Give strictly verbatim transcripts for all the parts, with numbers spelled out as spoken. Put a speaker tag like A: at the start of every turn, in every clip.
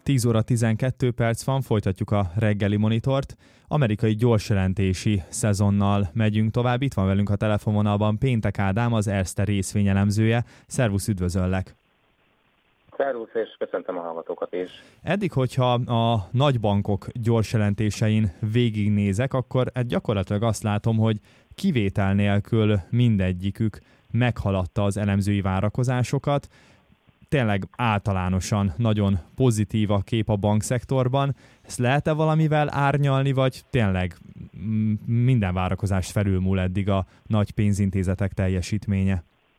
A: tíz óra tizenkettő perc van, folytatjuk a reggeli monitort. Amerikai gyorsjelentési szezonnal megyünk tovább. Itt van velünk a telefonvonalban Péntek Ádám, az Erste részvényelemzője. Szervusz, üdvözöllek!
B: Szervusz, és köszöntöm a hallgatókat is.
A: Eddig, hogyha a nagybankok gyorsjelentésein végignézek, akkor hát gyakorlatilag azt látom, hogy kivétel nélkül mindegyikük meghaladta az elemzői várakozásokat. Tényleg általánosan nagyon pozitív a kép a bankszektorban. Ezt lehet-e valamivel árnyalni, vagy tényleg minden várakozást felülmúl eddig a nagy pénzintézetek teljesítménye?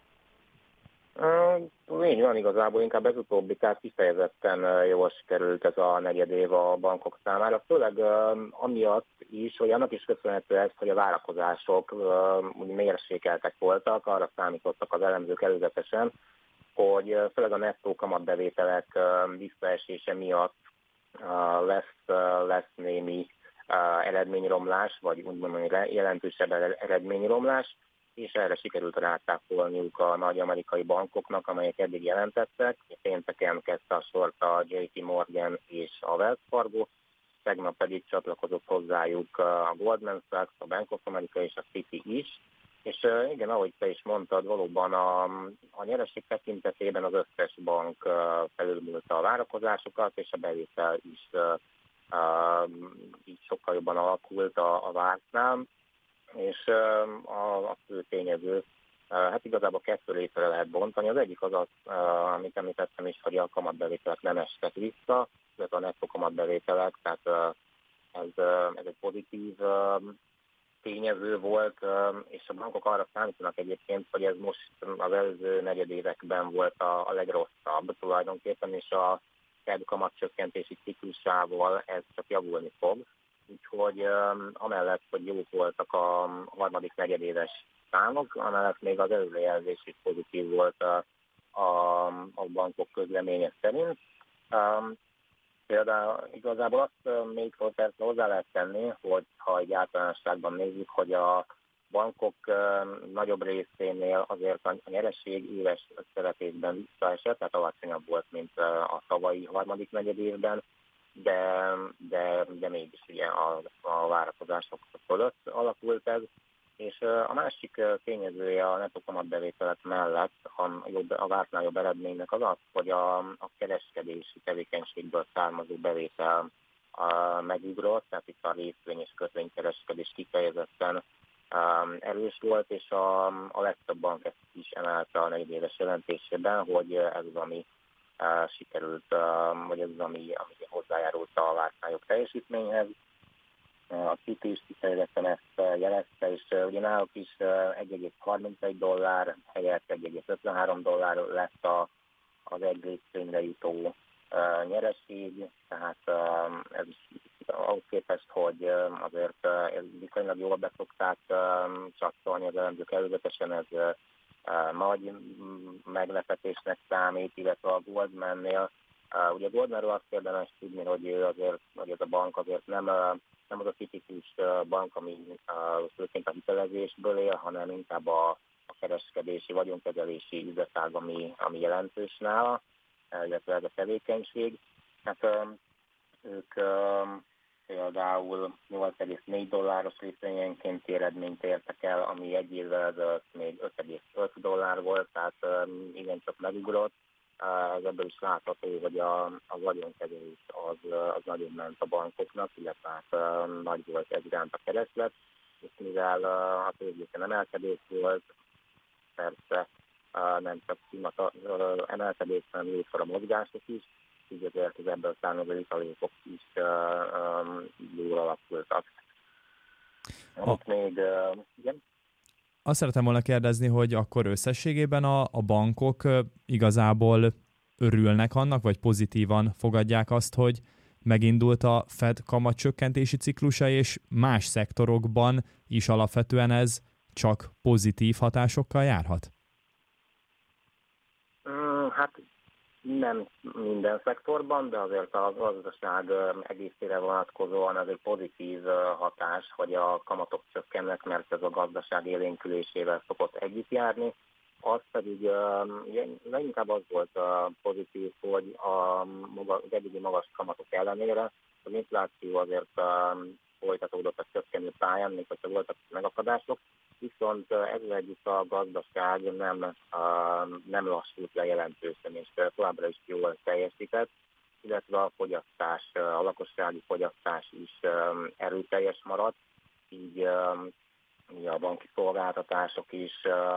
B: Uh, így van, igazából inkább ez utóbbi, tehát kifejezetten jól sikerült ez a negyed év a bankok számára. Főleg uh, amiatt is, hogy annak is köszönhető ez, hogy a várakozások uh, mérsékeltek voltak, arra számítottak az elemzők előzetesen, hogy uh, főleg a nettó kamatbevételek uh, visszaesése miatt uh, lesz, uh, lesz némi uh, eredményromlás, vagy úgymond jelentősebb eredményromlás, és erre sikerült rátáfolniuk a nagy amerikai bankoknak, amelyek eddig jelentettek. Pénteken kezdte a sort a jé pé Morgan és a Wells Fargo, tegnap pedig csatlakozott hozzájuk a Goldman Sachs, a Bank of America és a Citi is. És igen, ahogy te is mondtad, valóban a, a nyereség tekintetében az összes bank felülmúlta a várakozásokat, és a bevétel is uh, így sokkal jobban alakult a, a vártnál. És a, a fő tényező, hát igazából kettő részre lehet bontani. Az egyik az az, amit említettem is, hogy a kamatbevételek nem estek vissza, illetve a nettó kamatbevételek, tehát ez, ez egy pozitív tényező volt, és a bankok arra számítanak egyébként, hogy ez most az előző negyedévekben volt a, a legrosszabb tulajdonképpen, és a kamatcsökkentési ciklusával ez csak javulni fog. Úgyhogy um, amellett, hogy jók voltak a harmadik negyedéves számok, amellett még az előrejelzés is pozitív volt a, a, a bankok közleménye szerint. Um, például igazából azt um, még persze hozzá lehet tenni, hogy ha egy általánosságban nézzük, hogy a bankok um, nagyobb részénél azért a nyereség éves összevetésben visszaesett, tehát alacsonyabb volt, mint uh, a tavalyi harmadik negyedévben, de, de, de mégis ugye a, a várakozások fölött alakult ez. És a másik tényezője a nettó kamatbevételek mellett a, jobb, a vártnál jobb eredménynek az az, hogy a, a kereskedési tevékenységből származó bevétel a, megugrott, tehát itt a részvény és kötvénykereskedés kifejezetten um, erős volt, és a, a legtöbb bank ezt is emelte a negyedéves jelentésében, hogy ez az, ami Uh, sikerült, uh, vagy ez az, ami, ami hozzájárult a vártnál jobb teljesítményhez. Uh, a Citi is kifejezetten ezt uh, jelezte, és uh, ugye náluk is uh, egy egész harmincegy dollár helyett egy egész ötvenhárom dollár lett a, az egy részvényre jutó uh, nyereség, tehát uh, ez is ahhoz képest, hogy uh, azért uh, ez viszonylag jól beszokták uh, csatolni az elemzők előzetesen, ez uh, Uh, nagy meglepetésnek számít, illetve a Goldmannél. Uh, ugye Goldmanról azt érdemes tudni, hogy ő azért, hogy ez a bank azért nem, uh, nem az a tipikus uh, bank, ami uh, főként a hitelezésből él, hanem inkább a, a kereskedési, vagyonkezelési üzletág, ami, ami jelentős nála, uh, illetve ez a tevékenység. Hát uh, ők uh, például nyolc egész négy dolláros részvényenkénti eredményt értek el, ami egy évvel ezelőtt még öt egész öt dollár volt, tehát um, igencsak megugrott. Uh, ebből is látható, hogy a, a vagyonkezelés az, az nagyon ment a bankoknak, illetve hát uh, nagy volt ez iránt a kereslet, és mivel uh, a tőzsdéken emelkedés volt, persze uh, nem csak színmata, uh, emelkedés, hanem jókor a mozgások is, így azért az ebből származó utalékok is uh, um, jól alakultak.
A: A...
B: még, uh, igen?
A: Azt szeretem volna kérdezni, hogy akkor összességében a, a bankok uh, igazából örülnek annak, vagy pozitívan fogadják azt, hogy megindult a Fed kamatcsökkentési ciklusa, és más szektorokban is alapvetően ez csak pozitív hatásokkal járhat?
B: Mm, hát nem minden szektorban, de azért a gazdaság egészére vonatkozóan ez egy pozitív hatás, hogy a kamatok csökkennek, mert ez a gazdaság élénkülésével szokott együtt járni. Az pedig leginkább az volt pozitív, hogy a maga, az eddigi magas kamatok ellenére az infláció azért folytatódott a csökkenő pályán, még hogyha voltak megakadások, viszont ezzel együtt a gazdaság nem, nem lassult le jelentősen, és továbbra is jól teljesített, illetve a fogyasztás, a lakossági fogyasztás is erőteljes maradt, így a banki szolgáltatások is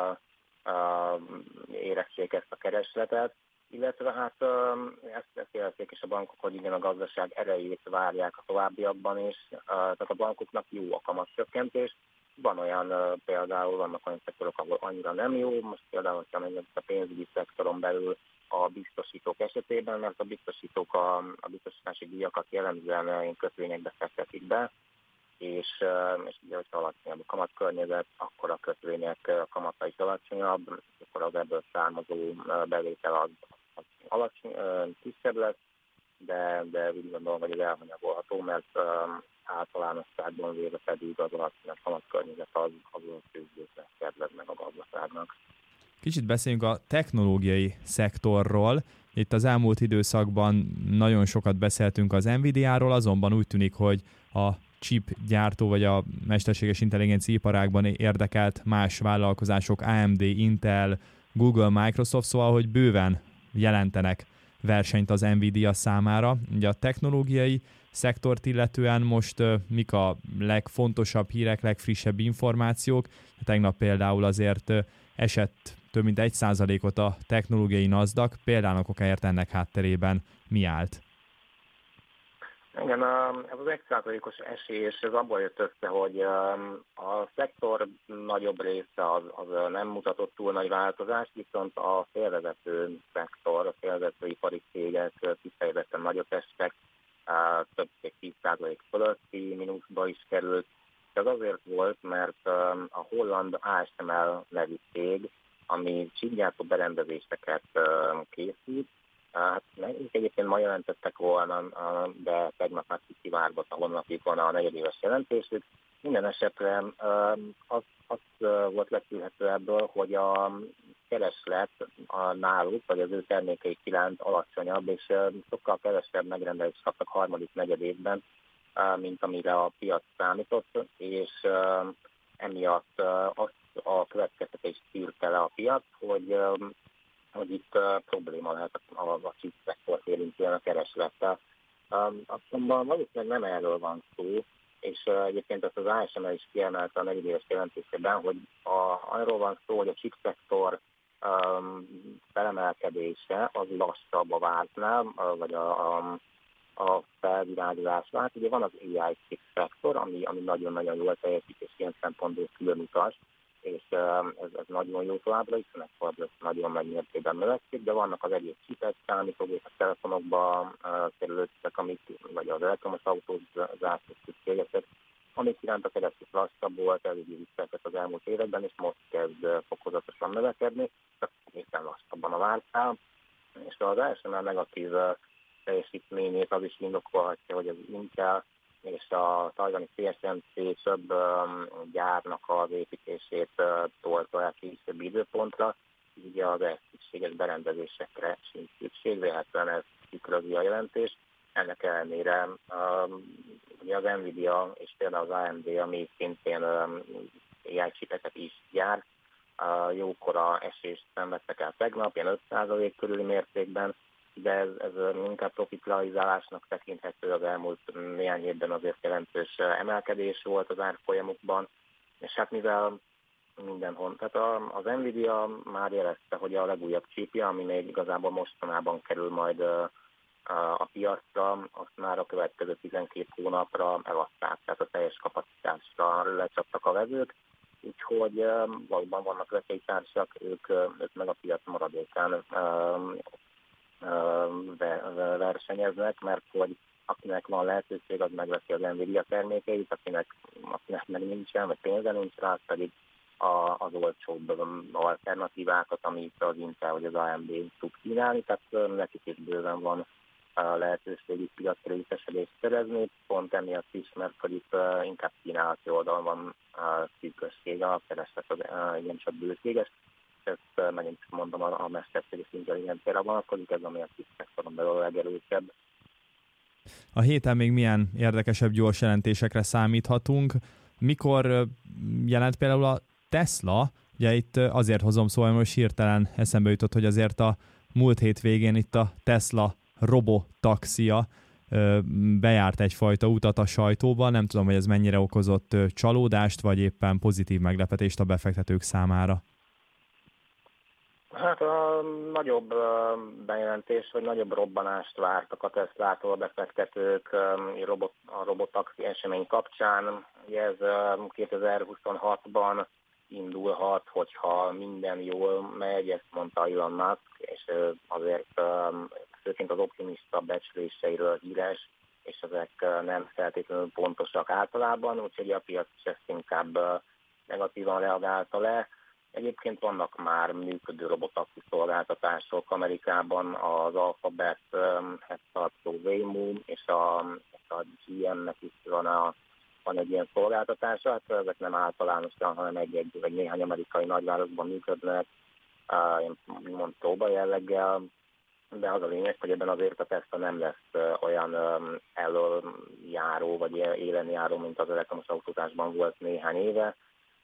B: érezték ezt a keresletet, illetve hát ezt, ezt érezték is a bankok, hogy igen, a gazdaság erejét várják a továbbiakban is, tehát a bankoknak jó a kamatcsökkentés. Van olyan például, vannak olyan szektorok, ahol annyira nem jó, most például, hogyha megnézzük a pénzügyi szektoron belül a biztosítók esetében, mert a biztosítók a, a biztosítási díjakat jellemzően kötvényekbe fektetik be, és, és ugye, hogyha alacsonyabb a kamatkörnyezet, akkor a kötvények kamata is alacsonyabb, akkor az ebből származó bevétel az, az alacsony, kisebb lesz, de, de úgy gondolom, hogy ez elhanyagolható, mert általánosságban véve pedig az alacsonyabb kamatkörnyezet az, az a tőzsdéknek kedvez meg a gazdaságnak.
A: Kicsit beszéljünk a technológiai szektorról. Itt az elmúlt időszakban nagyon sokat beszéltünk az Nvidia-ról, azonban úgy tűnik, hogy a chip gyártó vagy a mesterséges intelligencia iparágban érdekelt más vállalkozások, á em dé, Intel, Google, Microsoft, szóval, hogy bőven jelentenek versenyt az Nvidia számára. Ugye a technológiai szektort illetően most uh, mik a legfontosabb hírek, legfrissebb információk? Tegnap például azért uh, esett több mint egy százalékot a technológiai NASDAQ, például okáért ennek hátterében mi állt?
B: Igen, ez az egy százalékos esés, ez abból jött össze, hogy a szektor nagyobb része az, az nem mutatott túl nagy változást, viszont a félrevezető szektor, a félrevezető ipari cégek kifejezetten nagyot estek, több tíz százalék fölötti mínuszba is került. Ez azért volt, mert a holland á es em el nevű cég, ami csípgyártó berendezéseket készít, hát egyébként ma jelentettek volna, de tegnap már kivárgott a honlapjukon a negyedéves jelentésük. Minden esetre az, az volt legtűrhető ebből, hogy a kereslet a náluk, vagy az ő termékeik iránt alacsonyabb, és sokkal kevesebb megrendelést kaptak harmadik negyedévben, mint amire a piac számított, és emiatt azt a következtetést tűrte le a piac, hogy hogy itt uh, probléma lehet a, a, a chip szektort érintően a kereslettel. Um, azonban valószínűleg nem erről van szó, és uh, egyébként azt az á es em el is kiemelte a negyedéves jelentésében, hogy a, arról van szó, hogy a chip szektor um, felemelkedése az lassabb a vártnál, uh, vagy a, a, a felvirágzás várt. Ugye van az á i chip szektor, ami, ami nagyon-nagyon jól teljesít, és ilyen szempontból külön utas, és ez, ez nagyon jó továbbra is, mert nagyon nagy mértékben növekszik, de vannak az egyéb csipek, számítógépek, telefonokba kerülő csipek, amik, vagy az elektromos autózások szükségesek, amik iránt a kereslet lassabb volt, eléggé visszaesett az elmúlt években, és most kezd fokozatosan növekedni, csak éppen lassabban a vártál, és az á es em el negatív teljesítményét az is indokolhatja, hogy az Intel és a tajvani té es em cé több um, gyárnak az építését uh, tolta el később időpontra, így az ehhez szükséges berendezésekre sincs szükség, véletlenül ez tükrözi a jelentés. Ennek ellenére um, ugye az Nvidia és például az á em dé, ami szintén um, á i chipeket is gyár, uh, jókora esést szenvedtek el tegnap, ilyen öt százalék körüli mértékben, de ez, ez inkább profitrealizálásnak tekinthető, az elmúlt néhány évben azért jelentős emelkedés volt az árfolyamokban, és hát mivel mindenhol, tehát az Nvidia már jelezte, hogy a legújabb csípje, ami még igazából mostanában kerül majd a piacra, azt már a következő tizenkét hónapra eladták, tehát a teljes kapacitásra lecsaptak a vezők, úgyhogy valóban vannak veszélytársak, ők, ők meg a piac maradékán versenyeznek, mert hogy akinek van lehetőség, az megveszi az Nvidia termékeit, akinek, akinek meg nincsen, vagy pénze nincs rá, pedig a, az olcsóbb alternatívákat, amit az Intel vagy az á em dé tud kínálni, tehát nekik is bőven van lehetőségük piacra részesedést szerezni, pont emiatt is, mert hogy itt inkább kínálati oldalon van szűkösség, a kereslet az igencsak bőséges. ezt megint mondom a, a mesterséges intelligenciára vonatkozik, ez ami a szektoron belül a legerősebb.
A: A héten még milyen érdekesebb gyors jelentésekre számíthatunk? Mikor jelent például a Tesla? Ugye itt azért hozom szóval, most hirtelen eszembe jutott, hogy azért a múlt hétvégén itt a Tesla robotaxia bejárt egyfajta utat a sajtóban. Nem tudom, hogy ez mennyire okozott csalódást, vagy éppen pozitív meglepetést a befektetők számára.
B: Hát a nagyobb bejelentés, hogy nagyobb robbanást vártak a Teslától a befektetők a robotaxi esemény kapcsán. Ugye ez kétezer-huszonhatban indulhat, hogyha minden jól megy, ezt mondta Elon Musk, és azért főként az optimista becsléseiről híres, és ezek nem feltétlenül pontosak általában, úgyhogy a piac is ezt inkább negatívan reagálta le. Egyébként vannak már működő robotaxi szolgáltatások Amerikában, az Alphabethez tartozó Waymo, és a, a gé em-nek is van, a, van egy ilyen szolgáltatása, hát ezek nem általánosan, hanem egy-egy vagy néhány amerikai nagyvárosban működnek, úgymond próba jelleggel, de az a lényeg, hogy ebben azért a Tesla nem lesz olyan előjáró vagy élenjáró, mint az elektromos autózásban volt néhány éve.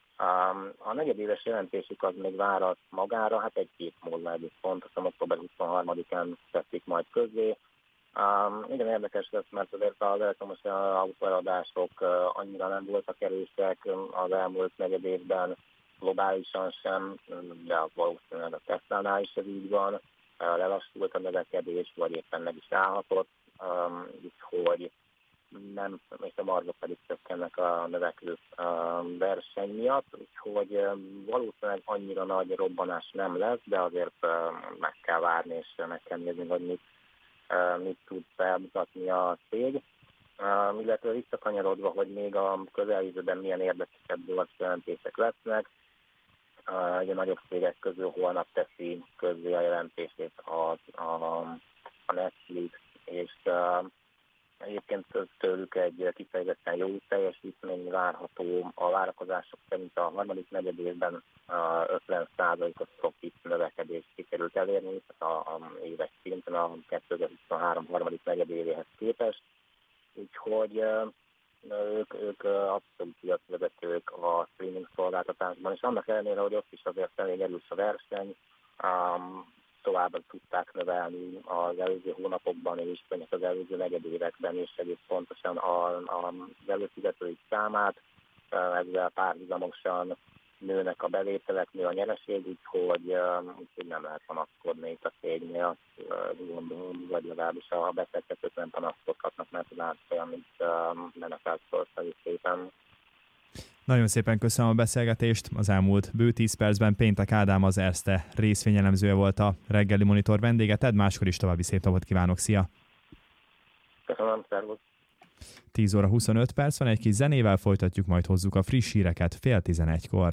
B: A negyedéves jelentésük az még várat magára, hát egy hét múlva egyik pontosan, október huszonharmadikán teszik majd közzé. Um, igen érdekes lesz, mert azért az elektromos autóeladások annyira nem voltak erősek az elmúlt negyed évben, globálisan sem, de valószínűleg a Tesla-nál is ez így van. Lelassult a növekedés, vagy éppen meg is állhatott, um, úgyhogy nem, és a marzsok pedig csökkennek a növekvő verseny miatt, úgyhogy valószínűleg annyira nagy robbanás nem lesz, de azért meg kell várni, és meg kell nézni, hogy mit, mit tud felmutatni a cég. Illetve visszakanyarodva, hogy még a közeljövőben milyen érdekesebb gyors jelentések lesznek. Egy a nagyobb cégek közül holnap teszi közzé a jelentését a, a, a Netflix, és egyébként tőlük egy kifejezetten jó teljesítmény várható. A várakozások szerint a harmadik negyed évben ötven százalékos profit növekedést sikerült elérni, tehát a, a éves szinten a kétezer-huszonhárom harmadik negyed évéhez képest. Úgyhogy ők, ők abszolút piacvezetők a streaming szolgáltatásban, és annak ellenére, hogy ott is azért elég erős a verseny, tovább tudták növelni az előző hónapokban és az előző negyedévekben is egész pontosan a, a, az előfizetői számát, ezzel párhuzamosan nőnek a bevételek, nő a nyereség, úgyhogy, úgyhogy nem lehet panaszkodni itt a cégnél, gondolom, vagy legalábbis a befektetők nem panaszkodhatnak, mert az árfolyam, mint menetelt szépen.
A: Nagyon szépen köszönöm a beszélgetést. Az elmúlt bő tíz percben Péntek Ádám, az Erste részvényelemzője volt a reggeli monitor vendége. Ted, máskor is további szép napot kívánok. Szia!
B: Köszönöm, szervusz!
A: tíz óra huszonöt perc van, egy kis zenével folytatjuk, majd hozzuk a friss híreket fél tizenegykor.